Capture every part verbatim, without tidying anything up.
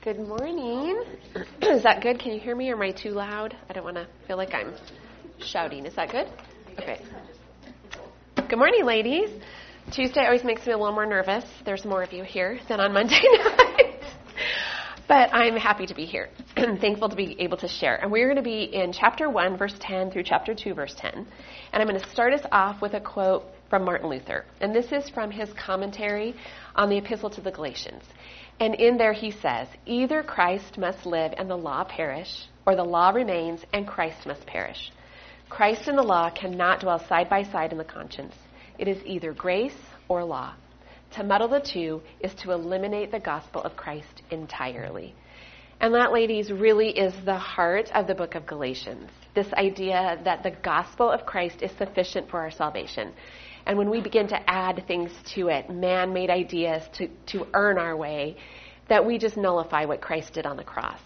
Good morning. Is that good? Can you hear me, or am I too loud? I don't want to feel like I'm shouting. Is that good? Okay. Good morning, ladies. Tuesday always makes me a little more nervous. There's more of you here than on Monday night. But I'm happy to be here and thankful to be able to share. And we're going to be in chapter one, verse ten through chapter two, verse ten. And I'm going to start us off with a quote from Martin Luther. And this is from his commentary on the Epistle to the Galatians. And in there he says, either Christ must live and the law perish, or the law remains and Christ must perish. Christ and the law cannot dwell side by side in the conscience. It is either grace or law. To muddle the two is to eliminate the gospel of Christ entirely. And that, ladies, really is the heart of the book of Galatians. This idea that the gospel of Christ is sufficient for our salvation. And when we begin to add things to it, man-made ideas to, to earn our way, that we just nullify what Christ did on the cross.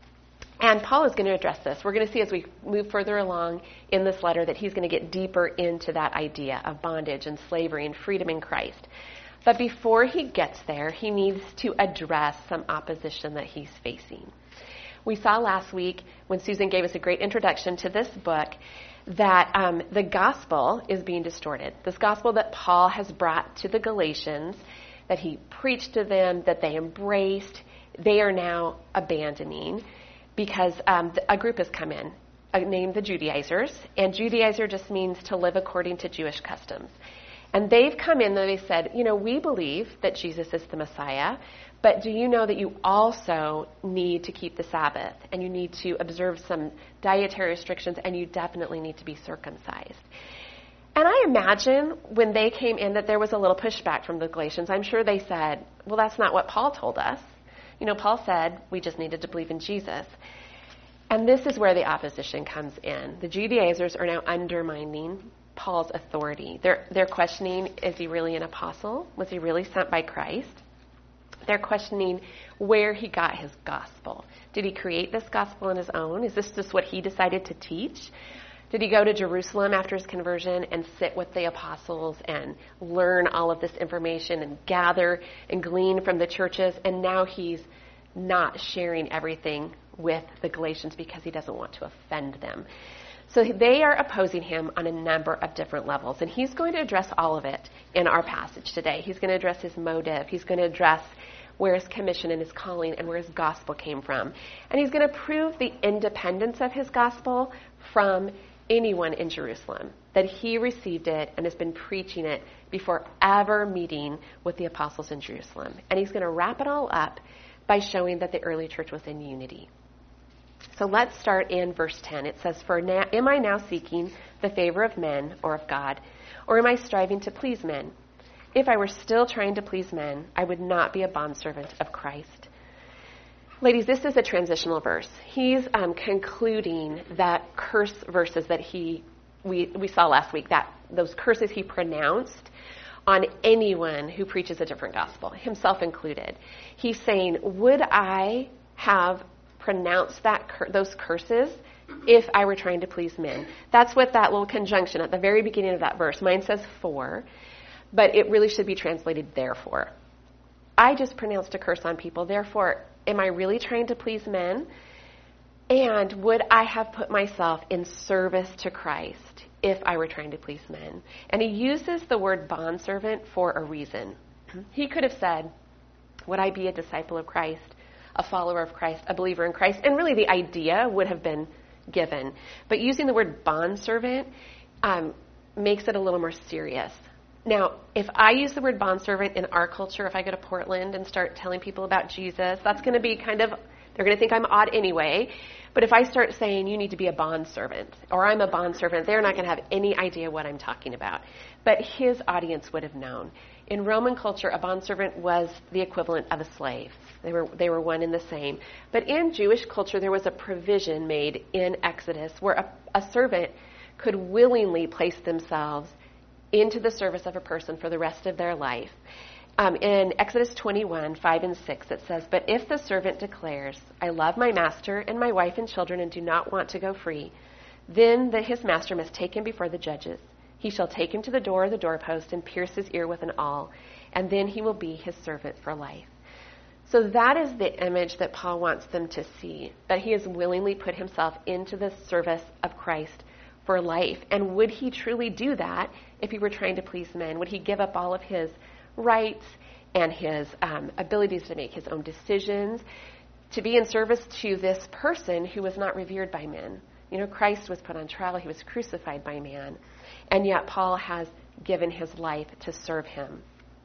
And Paul is going to address this. We're going to see as we move further along in this letter that he's going to get deeper into that idea of bondage and slavery and freedom in Christ. But before he gets there, he needs to address some opposition that he's facing. We saw last week when Susan gave us a great introduction to this book that um, the gospel is being distorted. This gospel that Paul has brought to the Galatians, that he preached to them, that they embraced, they are now abandoning because um, a group has come in uh, named the Judaizers. And Judaizer just means to live according to Jewish customs. And they've come in and they said, you know, we believe that Jesus is the Messiah, but do you know that you also need to keep the Sabbath and you need to observe some dietary restrictions and you definitely need to be circumcised? And I imagine when they came in that there was a little pushback from the Galatians. I'm sure they said, well, that's not what Paul told us. You know, Paul said we just needed to believe in Jesus. And this is where the opposition comes in. The Judaizers are now undermining Paul's authority. They're, they're questioning, is he really an apostle? Was he really sent by Christ? They're questioning where he got his gospel. Did he create this gospel on his own? Is this just what he decided to teach? Did he go to Jerusalem after his conversion and sit with the apostles and learn all of this information and gather and glean from the churches? And now he's not sharing everything with the Galatians because he doesn't want to offend them. So they are opposing him on a number of different levels. And he's going to address all of it in our passage today. He's going to address his motive. He's going to address where his commission and his calling and where his gospel came from. And he's going to prove the independence of his gospel from anyone in Jerusalem, that he received it and has been preaching it before ever meeting with the apostles in Jerusalem. And he's going to wrap it all up by showing that the early church was in unity. So let's start in verse ten. It says, For now, am I now seeking the favor of men or of God? Or am I striving to please men? If I were still trying to please men, I would not be a bondservant of Christ. Ladies, this is a transitional verse. He's um, concluding that curse verses that he we, we saw last week, that those curses he pronounced on anyone who preaches a different gospel, himself included. He's saying, would I have pronounced that cur- those curses if I were trying to please men? That's what that little conjunction at the very beginning of that verse, mine says for, but it really should be translated therefore. I just pronounced a curse on people, therefore, am I really trying to please men? And would I have put myself in service to Christ if I were trying to please men? And he uses the word bondservant for a reason. He could have said, would I be a disciple of Christ, a follower of Christ, a believer in Christ? And really the idea would have been given. But using the word bondservant um, makes it a little more serious. Now, if I use the word bondservant in our culture, if I go to Portland and start telling people about Jesus, that's going to be kind of, they're going to think I'm odd anyway. But if I start saying you need to be a bondservant, or I'm a bondservant, they're not going to have any idea what I'm talking about. But his audience would have known. In Roman culture, a bondservant was the equivalent of a slave. They were they were one and the same. But in Jewish culture, there was a provision made in Exodus where a, a servant could willingly place themselves into the service of a person for the rest of their life. Um, in Exodus twenty-one, five and six, it says, But if the servant declares, I love my master and my wife and children and do not want to go free, then the, his master must take him before the judges. He shall take him to the door of the doorpost and pierce his ear with an awl, and then he will be his servant for life. So that is the image that Paul wants them to see, that he has willingly put himself into the service of Christ for life. And would he truly do that if he were trying to please men? Would he give up all of his rights and his um, abilities to make his own decisions to be in service to this person who was not revered by men? You know, Christ was put on trial. He was crucified by man. And yet Paul has given his life to serve him.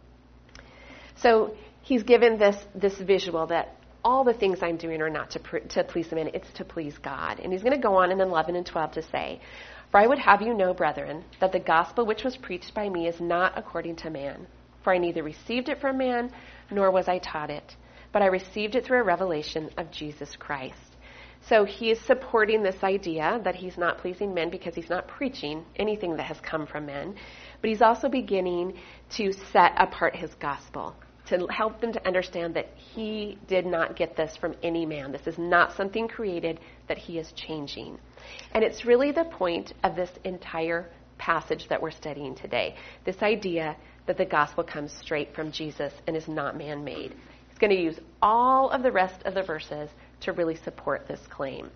So he's given this, this visual that all the things I'm doing are not to, pr- to please men, it's to please God. And he's going to go on in eleven and twelve to say, "For I would have you know, brethren, that the gospel which was preached by me is not according to man. For I neither received it from man, nor was I taught it, but I received it through a revelation of Jesus Christ." So he is supporting this idea that he's not pleasing men because he's not preaching anything that has come from men. But he's also beginning to set apart his gospel, to help them to understand that he did not get this from any man. This is not something created, that he is changing. And it's really the point of this entire passage that we're studying today, this idea that the gospel comes straight from Jesus and is not man-made. He's going to use all of the rest of the verses to really support this claim.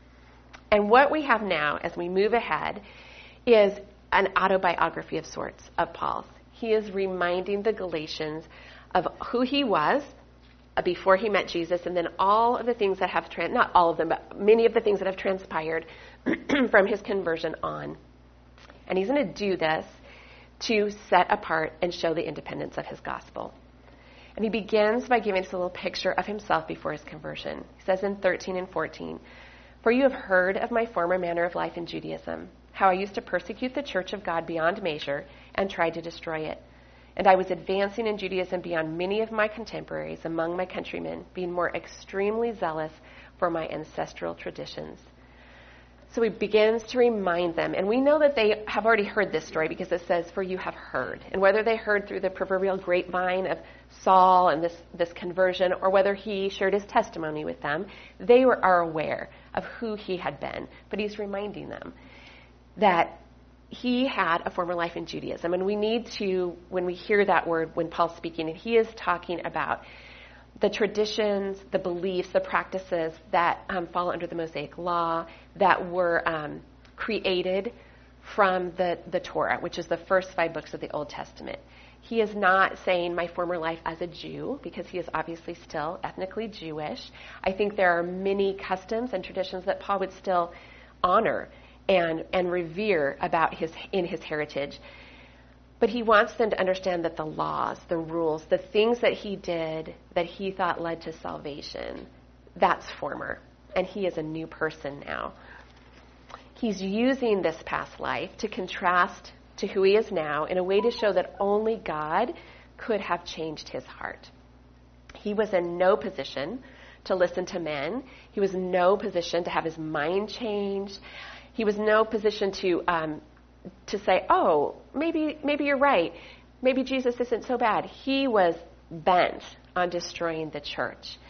And what we have now as we move ahead is an autobiography of sorts of Paul's. He is reminding the Galatians of who he was before he met Jesus, and then all of the things that have, trans- not all of them, but many of the things that have transpired from his conversion on. And he's going to do this to set apart and show the independence of his gospel. And he begins by giving us a little picture of himself before his conversion. He says in thirteen and fourteen, "For you have heard of my former manner of life in Judaism, how I used to persecute the church of God beyond measure and tried to destroy it. And I was advancing in Judaism beyond many of my contemporaries among my countrymen, being more extremely zealous for my ancestral traditions." So he begins to remind them, and we know that they have already heard this story because it says, "For you have heard." And whether they heard through the proverbial grapevine of Saul and this, this conversion, or whether he shared his testimony with them, they were, are aware of who he had been. But he's reminding them that he had a former life in Judaism. And we need to, when we hear that word, when Paul's speaking, and he is talking about the traditions, the beliefs, the practices that um, fall under the Mosaic Law that were um, created from the, the Torah, which is the first five books of the Old Testament. He is not saying my former life as a Jew, because he is obviously still ethnically Jewish. I think there are many customs and traditions that Paul would still honor and, and revere about his in his heritage. But he wants them to understand that the laws, the rules, the things that he did that he thought led to salvation, that's former. And he is a new person now. He's using this past life to contrast to who he is now in a way to show that only God could have changed his heart. He was in no position to listen to men. He was in no position to have his mind changed. He was in no position to... Um, to say, oh, maybe maybe you're right. Maybe Jesus isn't so bad. He was bent on destroying the church.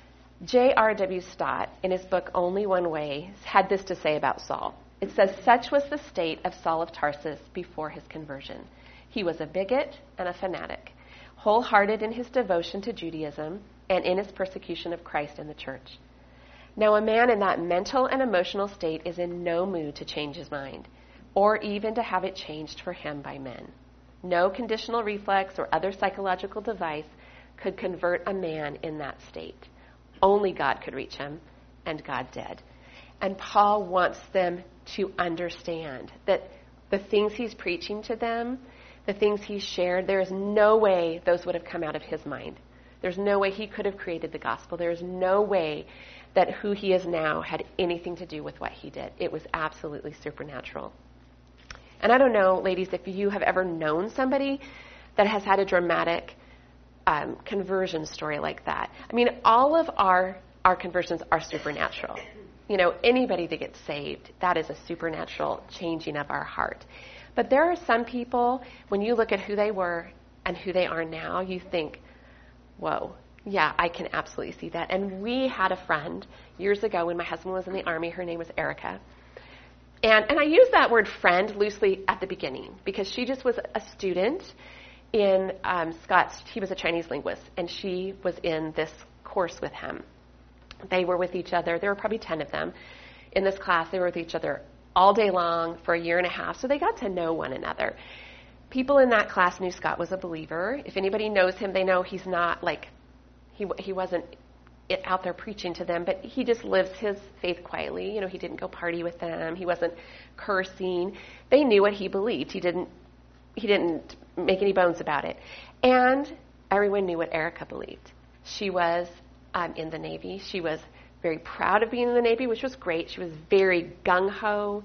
J R W Stott, in his book Only One Way, had this to say about Saul. It says, "Such was the state of Saul of Tarsus before his conversion. He was a bigot and a fanatic, wholehearted in his devotion to Judaism and in his persecution of Christ and the church. Now a man in that mental and emotional state is in no mood to change his mind, or even to have it changed for him by men. No conditional reflex or other psychological device could convert a man in that state. Only God could reach him, and God did." And Paul wants them to understand that the things he's preaching to them, the things he shared, there is no way those would have come out of his mind. There's no way he could have created the gospel. There is no way that who he is now had anything to do with what he did. It was absolutely supernatural. And I don't know, ladies, if you have ever known somebody that has had a dramatic um, conversion story like that. I mean, all of our, our conversions are supernatural. You know, anybody that gets saved, that is a supernatural changing of our heart. But there are some people, when you look at who they were and who they are now, you think, whoa, yeah, I can absolutely see that. And we had a friend years ago when my husband was in the Army. Her name was Erica. And and I use that word friend loosely at the beginning because she just was a student in um, Scott's, he was a Chinese linguist, and she was in this course with him. They were with each other. There were probably ten of them in this class. They were with each other all day long for a year and a half, so they got to know one another. People in that class knew Scott was a believer. If anybody knows him, they know he's not like, he he wasn't out there preaching to them, but he just lives his faith quietly. You know, he didn't go party with them. He wasn't cursing. They knew what he believed. He didn't he didn't make any bones about it. And everyone knew what Erica believed. She was um, in the Navy. She was very proud of being in the Navy, which was great. She was very gung-ho.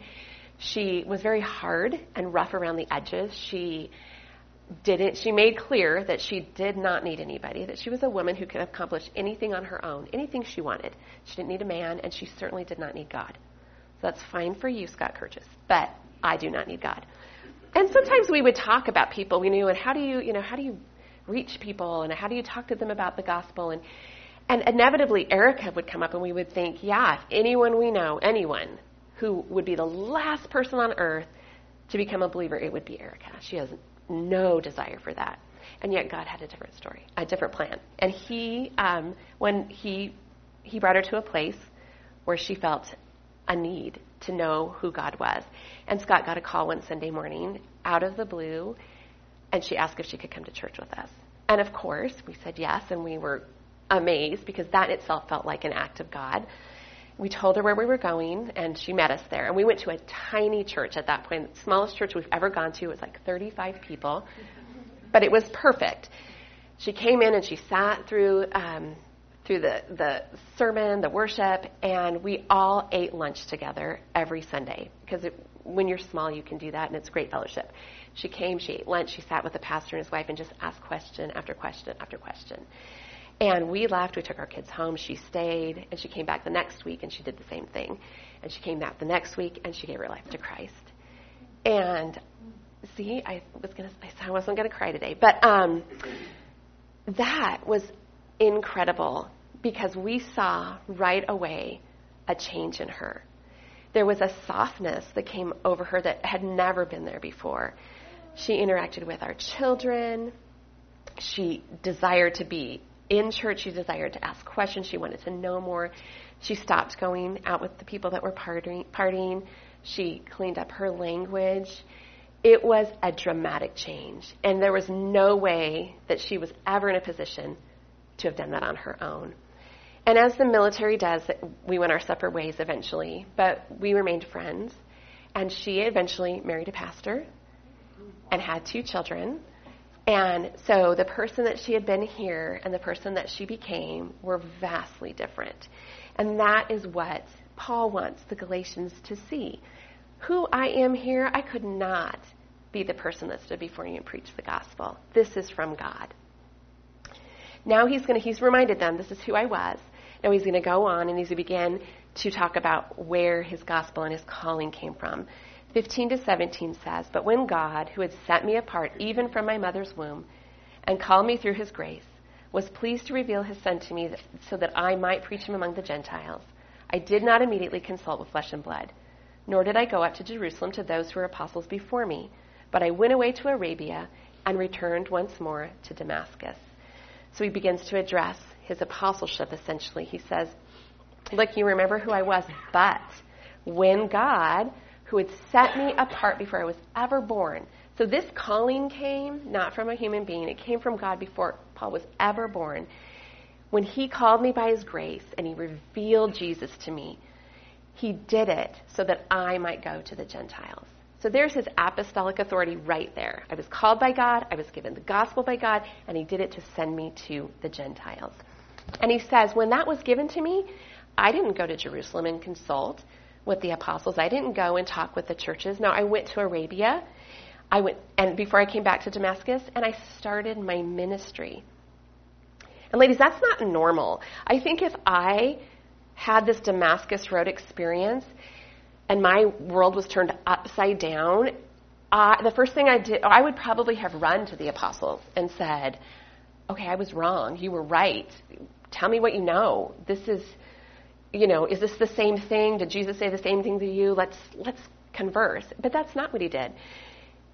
She was very hard and rough around the edges. She didn't, she made clear that she did not need anybody, that she was a woman who could accomplish anything on her own, anything she wanted. She didn't need a man, and she certainly did not need God. So that's fine for you, Scott Kirchis, but I do not need God. And sometimes we would talk about people we knew, and how do you, you know, how do you reach people, and how do you talk to them about the gospel? And and inevitably, Erica would come up, and we would think, yeah, if anyone we know, anyone who would be the last person on earth to become a believer, it would be Erica. She has no desire for that. And yet God had a different story, a different plan. And he, um, when he he brought her to a place where she felt a need to know who God was. And Scott got a call one Sunday morning out of the blue, and she asked if she could come to church with us. And of course, we said yes, and we were amazed because that itself felt like an act of God. We told her where we were going, and she met us there. And we went to a tiny church at that point. The smallest church we've ever gone to. It was like thirty-five people. But it was perfect. She came in, and she sat through um, through the, the sermon, the worship, and we all ate lunch together every Sunday. Because it, when you're small, you can do that, and it's great fellowship. She came, she ate lunch, she sat with the pastor and his wife and just asked question after question after question. And we left, we took our kids home, she stayed, and she came back the next week, and she did the same thing. And she came back the next week, and she gave her life to Christ. And see, I was gonna, I wasn't gonna cry today, but um, that was incredible because we saw right away a change in her. There was a softness that came over her that had never been there before. She interacted with our children. She desired to be in church. She desired to ask questions. She wanted to know more. She stopped going out with the people that were partying. partying. She cleaned up her language. It was a dramatic change. And there was no way that she was ever in a position to have done that on her own. And as the military does, we went our separate ways eventually, but we remained friends. And she eventually married a pastor and had two children. And so the person that she had been here and the person that she became were vastly different. And that is what Paul wants the Galatians to see. Who I am here, I could not be the person that stood before you and preached the gospel. This is from God. Now he's going to, he's reminded them, this is who I was. Now he's going to go on and he's going to begin to talk about where his gospel and his calling came from. fifteen to seventeen says, "But when God, who had set me apart even from my mother's womb and called me through his grace, was pleased to reveal his son to me so that I might preach him among the Gentiles, I did not immediately consult with flesh and blood, nor did I go up to Jerusalem to those who were apostles before me, but I went away to Arabia and returned once more to Damascus." So he begins to address his apostleship, essentially. He says, look, you remember who I was, but when God, who had set me apart before I was ever born. So this calling came not from a human being. It came from God before Paul was ever born. When he called me by his grace and he revealed Jesus to me, he did it so that I might go to the Gentiles. So there's his apostolic authority right there. I was called by God, I was given the gospel by God, and he did it to send me to the Gentiles. And he says, when that was given to me, I didn't go to Jerusalem and consult with the apostles. I didn't go and talk with the churches. No, I went to Arabia. I went, and before I came back to Damascus, and I started my ministry. And ladies, that's not normal. I think if I had this Damascus Road experience and my world was turned upside down, uh, the first thing I did, I would probably have run to the apostles and said, okay, I was wrong. You were right. Tell me what you know. This is, you know, is this the same thing? Did Jesus say the same thing to you? Let's let's converse. But that's not what he did.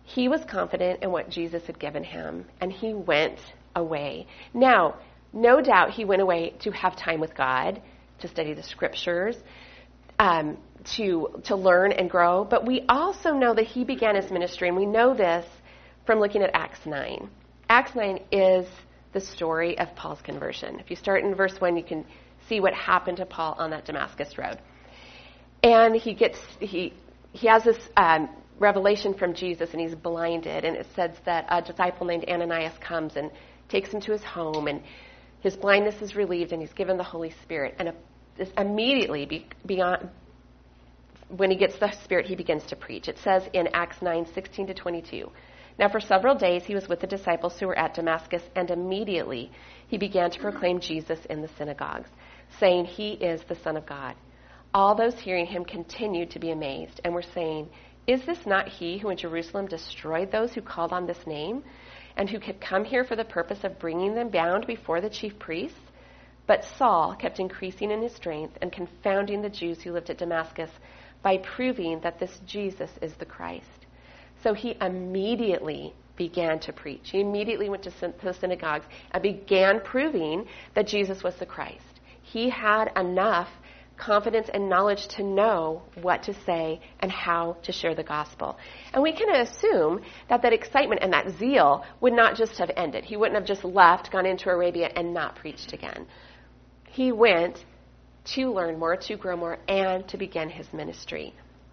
He was confident in what Jesus had given him, and he went away. Now, no doubt he went away to have time with God, to study the scriptures, um, to to learn and grow. But we also know that he began his ministry, and we know this from looking at Acts nine. Acts nine is the story of Paul's conversion. If you start in verse one, you can see what happened to Paul on that Damascus road. And he gets he he has this um, revelation from Jesus, and he's blinded. And it says that a disciple named Ananias comes and takes him to his home, and his blindness is relieved, and he's given the Holy Spirit. And this immediately, be, beyond when he gets the Spirit, he begins to preach. It says in Acts nine sixteen to twenty-two. Now for several days he was with the disciples who were at Damascus, and immediately he began to proclaim Jesus in the synagogues, saying, "He is the Son of God." All those hearing him continued to be amazed, and were saying, "Is this not he who in Jerusalem destroyed those who called on this name, and who had come here for the purpose of bringing them bound before the chief priests?" But Saul kept increasing in his strength and confounding the Jews who lived at Damascus by proving that this Jesus is the Christ. So he immediately began to preach. He immediately went to the synagogues and began proving that Jesus was the Christ. He had enough confidence and knowledge to know what to say and how to share the gospel. And we can assume that that excitement and that zeal would not just have ended. He wouldn't have just left, gone into Arabia, and not preached again. He went to learn more, to grow more, and to begin his ministry.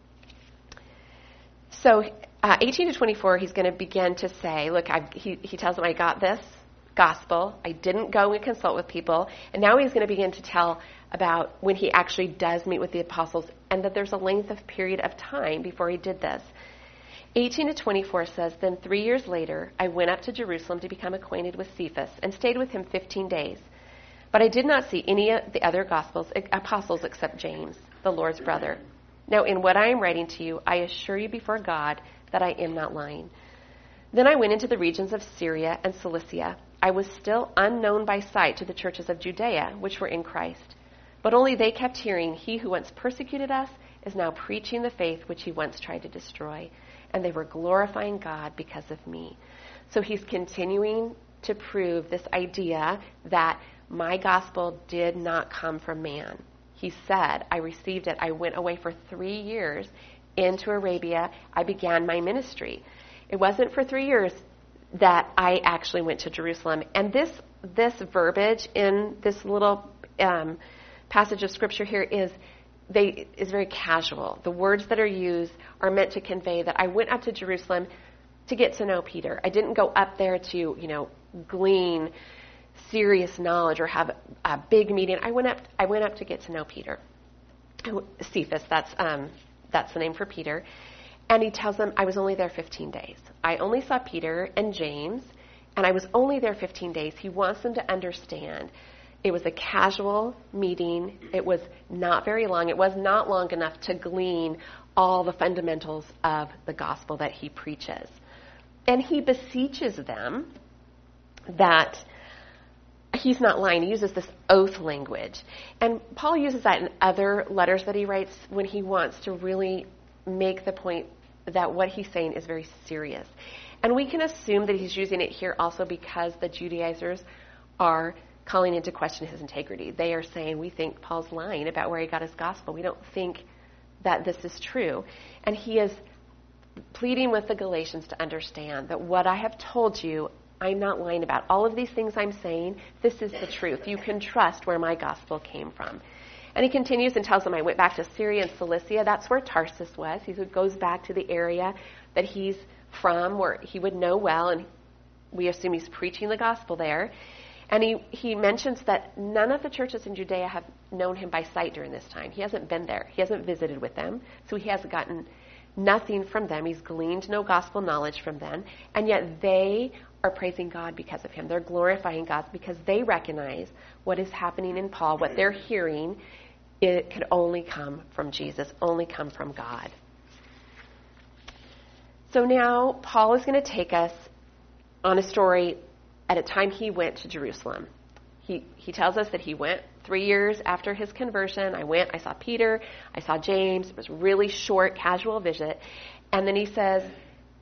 So uh, eighteen to twenty-four, he's going to begin to say, look, I've, he, he tells them, I got this gospel. I didn't go and consult with people. And now he's going to begin to tell about when he actually does meet with the apostles, and that there's a length of period of time before he did this. eighteen to twenty-four says, "Then three years later, I went up to Jerusalem to become acquainted with Cephas, and stayed with him fifteen days. But I did not see any of the other gospels, apostles except James, the Lord's brother. Now in what I am writing to you, I assure you before God that I am not lying. Then I went into the regions of Syria and Cilicia. I was still unknown by sight to the churches of Judea, which were in Christ. But only they kept hearing, 'He who once persecuted us is now preaching the faith which he once tried to destroy.' And they were glorifying God because of me." So he's continuing to prove this idea that my gospel did not come from man. He said, I received it. I went away for three years into Arabia. I began my ministry. It wasn't for three years that I actually went to Jerusalem. And this this verbiage in this little um, passage of scripture here is they is very casual. The words that are used are meant to convey that I went up to Jerusalem to get to know Peter. I didn't go up there to, you know, glean serious knowledge or have a big meeting. I went up. I went up to get to know Peter. Cephas. That's um, that's the name for Peter. And he tells them, I was only there fifteen days. I only saw Peter and James, and I was only there fifteen days. He wants them to understand it was a casual meeting. It was not very long. It was not long enough to glean all the fundamentals of the gospel that he preaches. And he beseeches them that he's not lying. He uses this oath language. And Paul uses that in other letters that he writes when he wants to really make the point that what he's saying is very serious. And we can assume that he's using it here also because the Judaizers are calling into question his integrity. They are saying, we think Paul's lying about where he got his gospel. We don't think that this is true. And he is pleading with the Galatians to understand that what I have told you, I'm not lying about. All of these things I'm saying, this is the truth. You can trust where my gospel came from. And he continues and tells them, I went back to Syria and Cilicia. That's where Tarsus was. He goes back to the area that he's from, where he would know well, and we assume he's preaching the gospel there. And he, he mentions that none of the churches in Judea have known him by sight during this time. He hasn't been there. He hasn't visited with them. So he has gotten nothing from them. He's gleaned no gospel knowledge from them. And yet they are praising God because of him. They're glorifying God because they recognize what is happening in Paul, what they're hearing, it could only come from Jesus, only come from God. So now Paul is going to take us on a story at a time he went to Jerusalem. He he tells us that he went three years after his conversion. I went, I saw Peter, I saw James. It was a really short, casual visit. And then he says,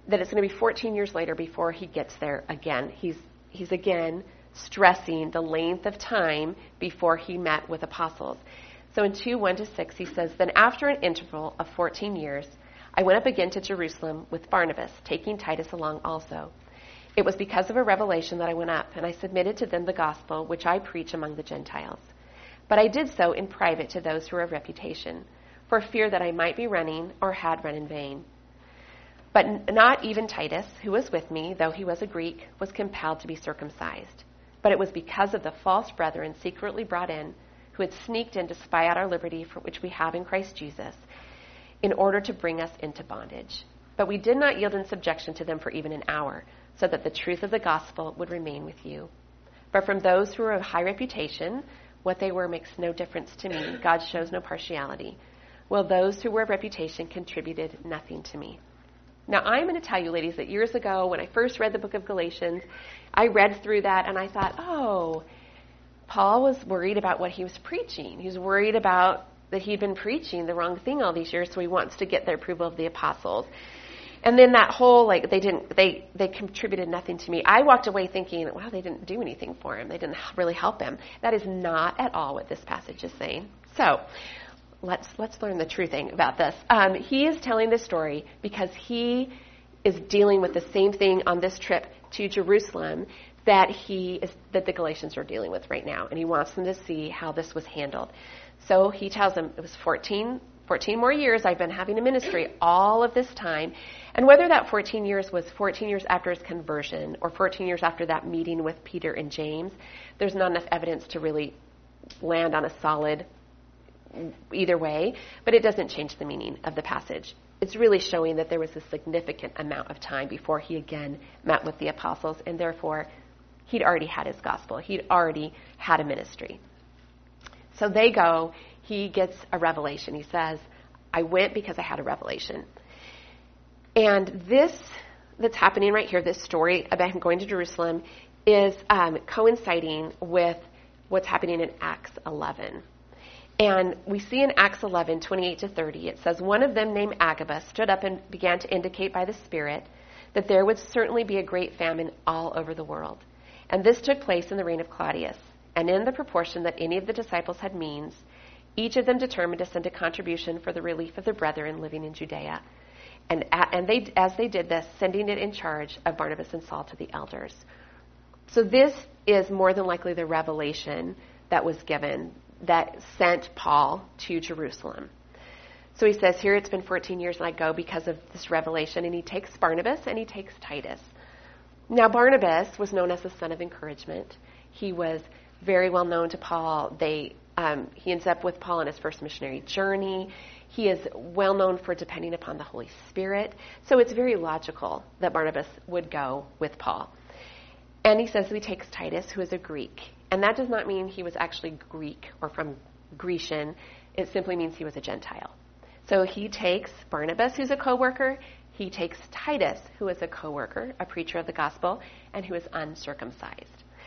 that it's going to be fourteen years later before he gets there again. He's, he's again stressing the length of time before he met with apostles. So in two, one to six, he says, "Then after an interval of fourteen years, I went up again to Jerusalem with Barnabas, taking Titus along also. It was because of a revelation that I went up, and I submitted to them the gospel which I preach among the Gentiles. But I did so in private to those who were of reputation, for fear that I might be running or had run in vain. But n- not even Titus, who was with me, though he was a Greek, was compelled to be circumcised. But it was because of the false brethren secretly brought in, who had sneaked in to spy out our liberty for which we have in Christ Jesus, in order to bring us into bondage. But we did not yield in subjection to them for even an hour, so that the truth of the gospel would remain with you. But from those who were of high reputation, what they were makes no difference to me. God shows no partiality. Well, those who were of reputation contributed nothing to me." Now, I'm going to tell you, ladies, that years ago, when I first read the book of Galatians, I read through that and I thought, oh, Paul was worried about what he was preaching. He was worried about that he'd been preaching the wrong thing all these years, so he wants to get the approval of the apostles. And then that whole, like, they didn't, they, they contributed nothing to me. I walked away thinking, wow, they didn't do anything for him. They didn't really help him. That is not at all what this passage is saying. So let's let's learn the true thing about this. Um, he is telling this story because he is dealing with the same thing on this trip to Jerusalem that he is that the Galatians are dealing with right now, and he wants them to see how this was handled. So he tells them it was fourteen, fourteen more years I've been having a ministry all of this time. And whether that fourteen years was fourteen years after his conversion or fourteen years after that meeting with Peter and James, there's not enough evidence to really land on a solid either way, but it doesn't change the meaning of the passage. It's really showing that there was a significant amount of time before he again met with the apostles, and therefore he'd already had his gospel. He'd already had a ministry. So they go, he gets a revelation. He says, I went because I had a revelation. And this that's happening right here, this story about him going to Jerusalem, is um, coinciding with what's happening in Acts eleven. And we see in Acts eleven, twenty-eight to thirty, it says, "One of them named Agabus stood up and began to indicate by the Spirit that there would certainly be a great famine all over the world. And this took place in the reign of Claudius. And in the proportion that any of the disciples had means, each of them determined to send a contribution for the relief of the brethren living in Judea. And, and they, as they did this, sending it in charge of Barnabas and Saul to the elders." So this is more than likely the revelation that was given that sent Paul to Jerusalem. So he says, here it's been fourteen years and I go because of this revelation. And he takes Barnabas and he takes Titus. Now Barnabas was known as the son of encouragement. He was very well known to Paul. They um, he ends up with Paul on his first missionary journey. He is well known for depending upon the Holy Spirit. So it's very logical that Barnabas would go with Paul. And he says he takes Titus, who is a Greek. And that does not mean he was actually Greek or from Grecian. It simply means he was a Gentile. So he takes Barnabas, who's a co-worker. He takes Titus, who is a co-worker, a preacher of the gospel, and who is uncircumcised.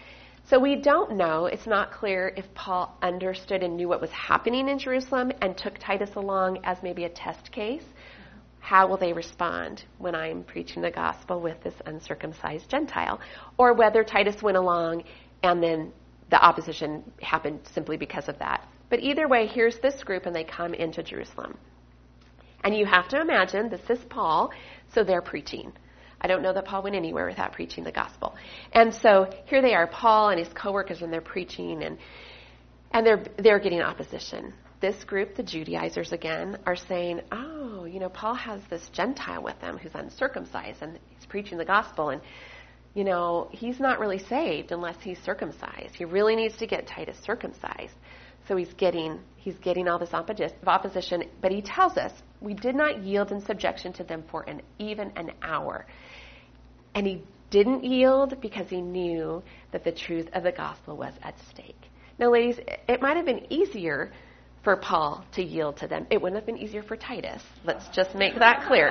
So we don't know, it's not clear if Paul understood and knew what was happening in Jerusalem and took Titus along as maybe a test case. How will they respond when I'm preaching the gospel with this uncircumcised Gentile? Or whether Titus went along and then the opposition happened simply because of that. But either way, here's this group and they come into Jerusalem. And you have to imagine this is Paul, so they're preaching. I don't know that Paul went anywhere without preaching the gospel. And so here they are, Paul and his co-workers, and they're preaching, and and they're they're getting opposition. This group, the Judaizers again, are saying, oh, you know, Paul has this Gentile with him who's uncircumcised, and he's preaching the gospel, and, you know, he's not really saved unless he's circumcised. He really needs to get Titus circumcised. So he's getting he's getting all this opposition, but he tells us, we did not yield in subjection to them for an even an hour. And he didn't yield because he knew that the truth of the gospel was at stake. Now, ladies, it might have been easier for Paul to yield to them. It wouldn't have been easier for Titus. Let's just make that clear.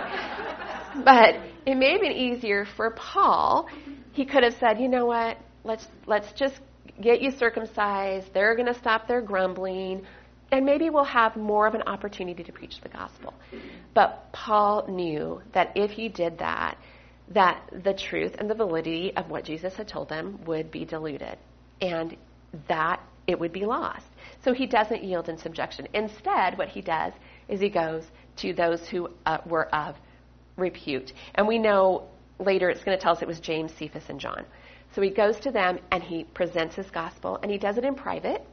But it may have been easier for Paul. He could have said, you know what, let's let's just get you circumcised. They're going to stop their grumbling. And maybe we'll have more of an opportunity to preach the gospel. But Paul knew that if he did that, that the truth and the validity of what Jesus had told them would be diluted and that it would be lost. So he doesn't yield in subjection. Instead, what he does is he goes to those who uh, were of repute. And we know later it's going to tell us it was James, Cephas, and John. So he goes to them and he presents his gospel, and he does it in private.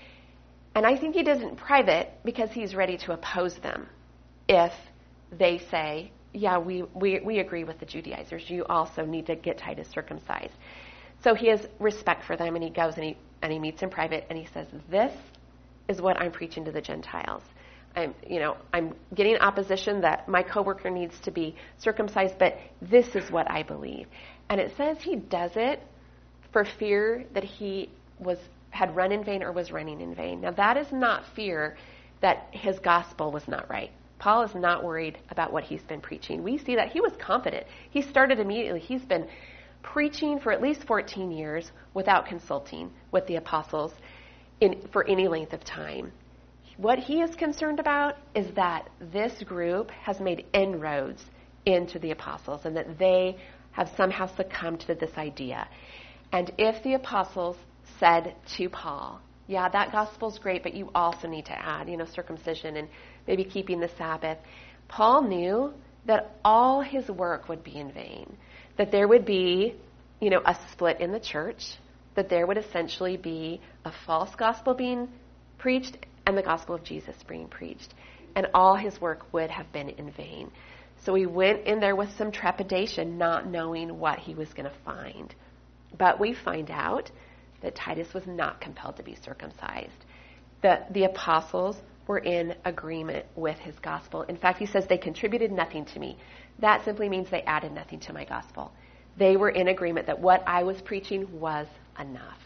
And I think he does it in private because he's ready to oppose them if they say, yeah, we, we, we agree with the Judaizers. You also need to get Titus circumcised. So he has respect for them, and he goes and he, and he meets in private, and he says, this is what I'm preaching to the Gentiles. I'm, you know, I'm getting opposition that my coworker needs to be circumcised, but this is what I believe. And it says he does it for fear that he was had run in vain or was running in vain. Now, that is not fear that his gospel was not right. Paul is not worried about what he's been preaching. We see that he was confident. He started immediately. He's been preaching for at least fourteen years without consulting with the apostles in, for any length of time. What he is concerned about is that this group has made inroads into the apostles and that they have somehow succumbed to this idea. And if the apostles said to Paul, yeah, that gospel's great, but you also need to add, you know, circumcision and maybe keeping the Sabbath, Paul knew that all his work would be in vain, that there would be, you know, a split in the church, that there would essentially be a false gospel being preached and the gospel of Jesus being preached, and all his work would have been in vain. So he went in there with some trepidation, not knowing what he was going to find. But we find out that Titus was not compelled to be circumcised. The, the apostles were in agreement with his gospel. In fact, he says they contributed nothing to me. That simply means they added nothing to my gospel. They were in agreement that what I was preaching was enough.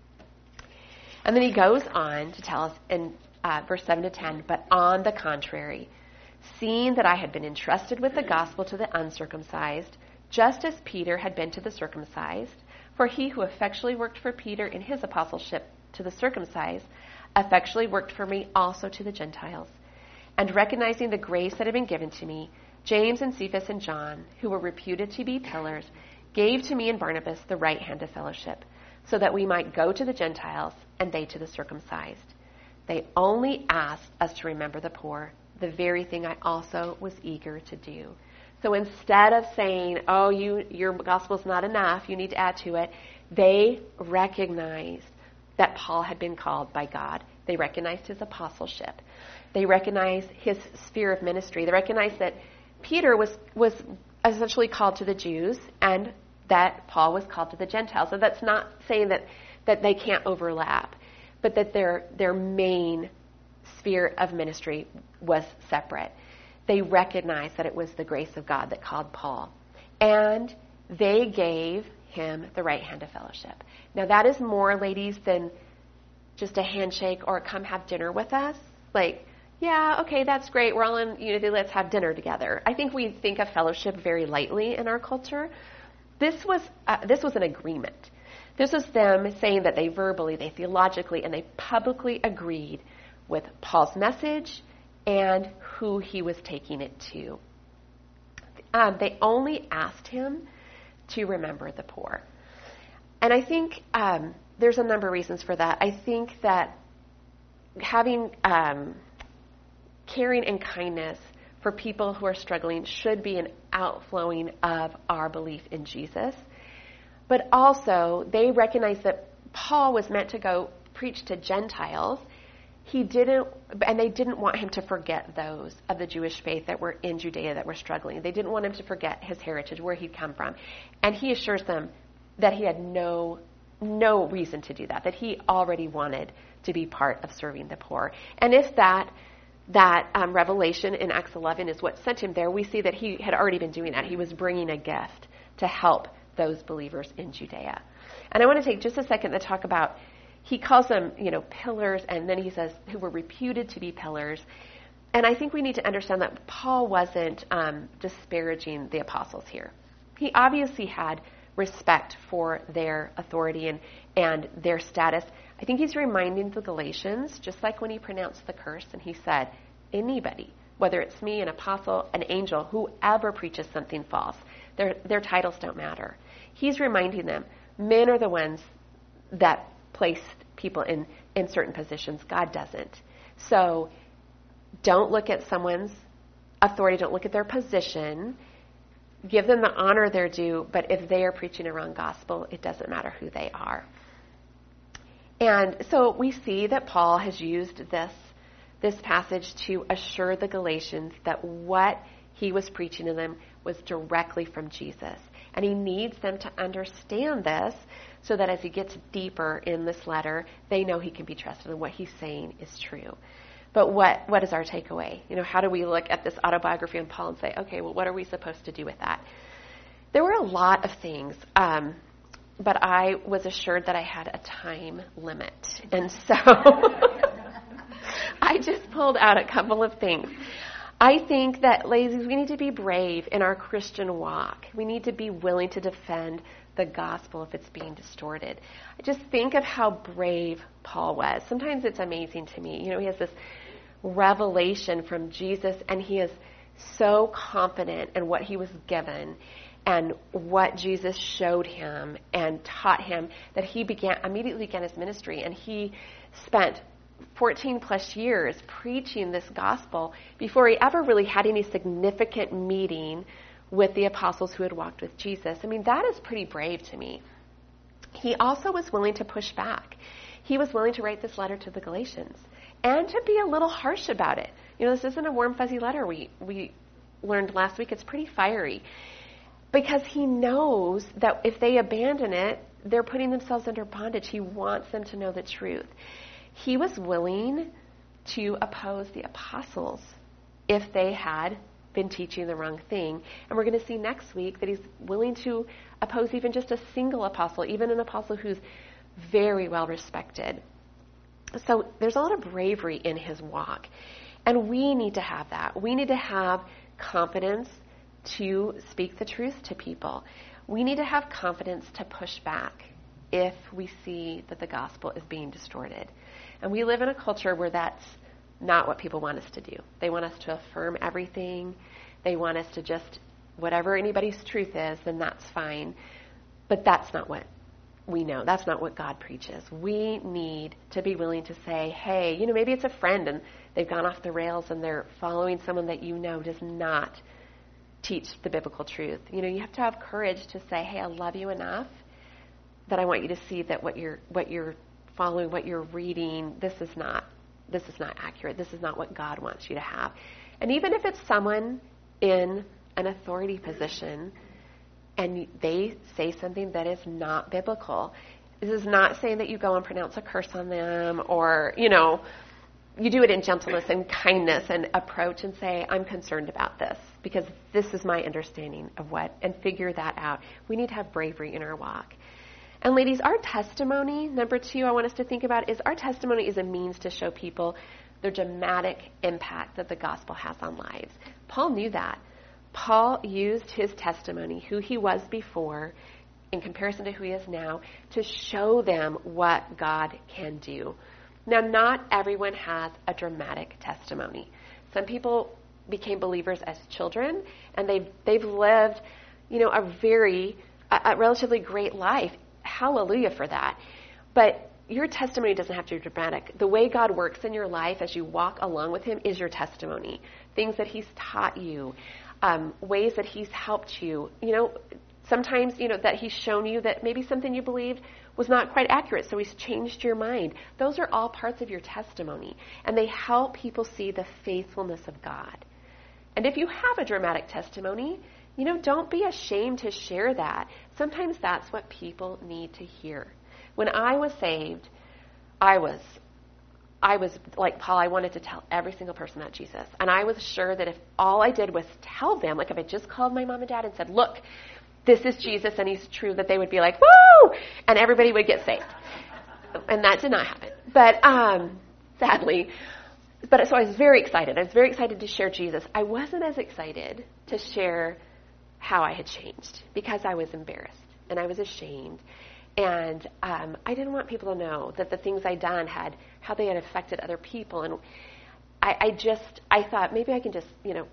And then he goes on to tell us in uh, verse seven to ten, but on the contrary, seeing that I had been entrusted with the gospel to the uncircumcised, just as Peter had been to the circumcised, for he who effectually worked for Peter in his apostleship to the circumcised, effectually worked for me also to the Gentiles. And recognizing the grace that had been given to me, James and Cephas and John, who were reputed to be pillars, gave to me and Barnabas the right hand of fellowship, so that we might go to the Gentiles and they to the circumcised. They only asked us to remember the poor, the very thing I also was eager to do. So instead of saying, oh, you, your gospel's not enough, you need to add to it, they recognized that Paul had been called by God. They recognized his apostleship. They recognized his sphere of ministry. They recognized that Peter was, was essentially called to the Jews and that Paul was called to the Gentiles. So that's not saying that, that they can't overlap, but that their, their main sphere of ministry was separate. They recognized that it was the grace of God that called Paul. And they gave him the right hand of fellowship. Now that is more, ladies, than just a handshake or come have dinner with us. Like, yeah, okay, that's great. We're all in unity. Let's have dinner together. I think we think of fellowship very lightly in our culture. This was uh, this was an agreement. This was them saying that they verbally, they theologically, and they publicly agreed with Paul's message and who he was taking it to. Um, they only asked him to remember the poor. And I think um, there's a number of reasons for that. I think that having um, caring and kindness for people who are struggling should be an outflowing of our belief in Jesus. But also, they recognized that Paul was meant to go preach to Gentiles. He didn't, and they didn't want him to forget those of the Jewish faith that were in Judea that were struggling. They didn't want him to forget his heritage, where he'd come from. And he assures them that he had no, no reason to do that, that he already wanted to be part of serving the poor. And if that that um, revelation in Acts eleven is what sent him there, we see that he had already been doing that. He was bringing a gift to help those believers in Judea. And I want to take just a second to talk about, he calls them, you know, pillars, and then he says who were reputed to be pillars. And I think we need to understand that Paul wasn't um, disparaging the apostles here. He obviously had respect for their authority and, and their status. I think he's reminding the Galatians, just like when he pronounced the curse, and he said, anybody, whether it's me, an apostle, an angel, whoever preaches something false, Their, their titles don't matter. He's reminding them, men are the ones that place people in, in certain positions. God doesn't. So don't look at someone's authority. Don't look at their position. Give them the honor they're due. But if they are preaching a wrong gospel, it doesn't matter who they are. And so we see that Paul has used this, this passage to assure the Galatians that what he was preaching to them was directly from Jesus. And he needs them to understand this so that as he gets deeper in this letter, they know he can be trusted and what he's saying is true. But what, what is our takeaway? You know, how do we look at this autobiography of Paul and say, okay, well, what are we supposed to do with that? There were a lot of things, um, but I was assured that I had a time limit. And so I just pulled out a couple of things. I think that, ladies, we need to be brave in our Christian walk. We need to be willing to defend the gospel if it's being distorted. I just think of how brave Paul was. Sometimes it's amazing to me. You know, he has this revelation from Jesus, and he is so confident in what he was given and what Jesus showed him and taught him that he began immediately began his ministry, and he spent fourteen plus years preaching this gospel before he ever really had any significant meeting with the apostles who had walked with Jesus. I mean, that is pretty brave to me. He also was willing to push back. He was willing to write this letter to the Galatians and to be a little harsh about it. You know, this isn't a warm, fuzzy letter we, we learned last week. It's pretty fiery because he knows that if they abandon it, they're putting themselves under bondage. He wants them to know the truth. He was willing to oppose the apostles if they had been teaching the wrong thing. And we're going to see next week that he's willing to oppose even just a single apostle, even an apostle who's very well respected. So there's a lot of bravery in his walk. And we need to have that. We need to have confidence to speak the truth to people. We need to have confidence to push back if we see that the gospel is being distorted. And we live in a culture where that's not what people want us to do. They want us to affirm everything. They want us to just, whatever anybody's truth is, then that's fine. But that's not what we know. That's not what God preaches. We need to be willing to say, hey, you know, maybe it's a friend and they've gone off the rails and they're following someone that you know does not teach the biblical truth. You know, you have to have courage to say, hey, I love you enough that I want you to see that what you're what you're following, what you're reading, this is not this is not accurate. This is not what God wants you to have. And even if it's someone in an authority position and they say something that is not biblical, this is not saying that you go and pronounce a curse on them or, you know, you do it in gentleness and kindness and approach and say, I'm concerned about this because this is my understanding of what, and figure that out. We need to have bravery in our walk. And ladies, our testimony, number two I want us to think about, is our testimony is a means to show people the dramatic impact that the gospel has on lives. Paul knew that. Paul used his testimony, who he was before, in comparison to who he is now, to show them what God can do. Now, not everyone has a dramatic testimony. Some people became believers as children, and they've they've lived, you know, a very, a, a relatively great life. Hallelujah for that. But your testimony doesn't have to be dramatic. The way God works in your life as you walk along with him is your testimony. Things that he's taught you, um, ways that he's helped you. You know, sometimes, you know, that he's shown you that maybe something you believed was not quite accurate, so he's changed your mind. Those are all parts of your testimony, and they help people see the faithfulness of God. And if you have a dramatic testimony, you know, don't be ashamed to share that. Sometimes that's what people need to hear. When I was saved, I was, I was like Paul, I wanted to tell every single person about Jesus. And I was sure that if all I did was tell them, like if I just called my mom and dad and said, look, this is Jesus and he's true, that they would be like, woo! And everybody would get saved. And that did not happen. But um, sadly, but so I was very excited. I was very excited to share Jesus. I wasn't as excited to share how I had changed because I was embarrassed and I was ashamed. And um, I didn't want people to know that the things I'd done had, how they had affected other people. And I, I just, I thought maybe I can just, you know,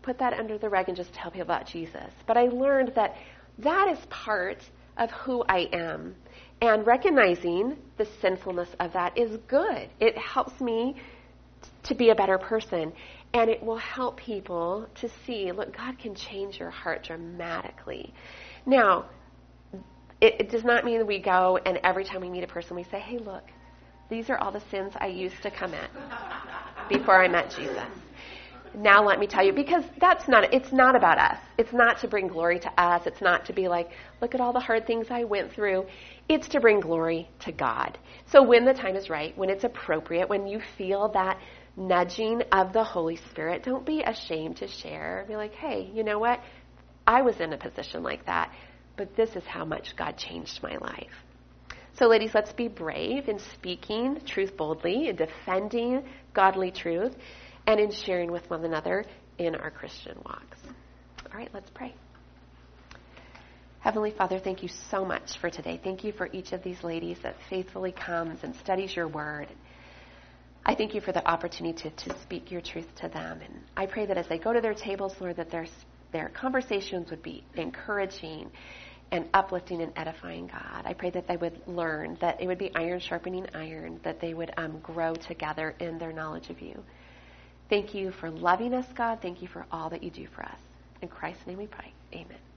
put that under the rug and just tell people about Jesus. But I learned that that is part of who I am. And recognizing the sinfulness of that is good. It helps me to be a better person. And it will help people to see, look, God can change your heart dramatically. Now, it, it does not mean that we go and every time we meet a person, we say, hey, look, these are all the sins I used to commit before I met Jesus. Now let me tell you, because that's not, it's not about us. It's not to bring glory to us. It's not to be like, look at all the hard things I went through. It's to bring glory to God. So when the time is right, when it's appropriate, when you feel that nudging of the Holy Spirit, don't be ashamed to share. Be like, hey, you know what? I was in a position like that, but this is how much God changed my life. So ladies, let's be brave in speaking truth boldly, in defending godly truth, and in sharing with one another in our Christian walks. All right, let's pray. Heavenly Father, thank you so much for today. Thank you for each of these ladies that faithfully comes and studies your word. I thank you for the opportunity to, to speak your truth to them. And I pray that as they go to their tables, Lord, that their, their conversations would be encouraging and uplifting and edifying, God. I pray that they would learn, that it would be iron sharpening iron, that they would um, grow together in their knowledge of you. Thank you for loving us, God. Thank you for all that you do for us. In Christ's name we pray. Amen.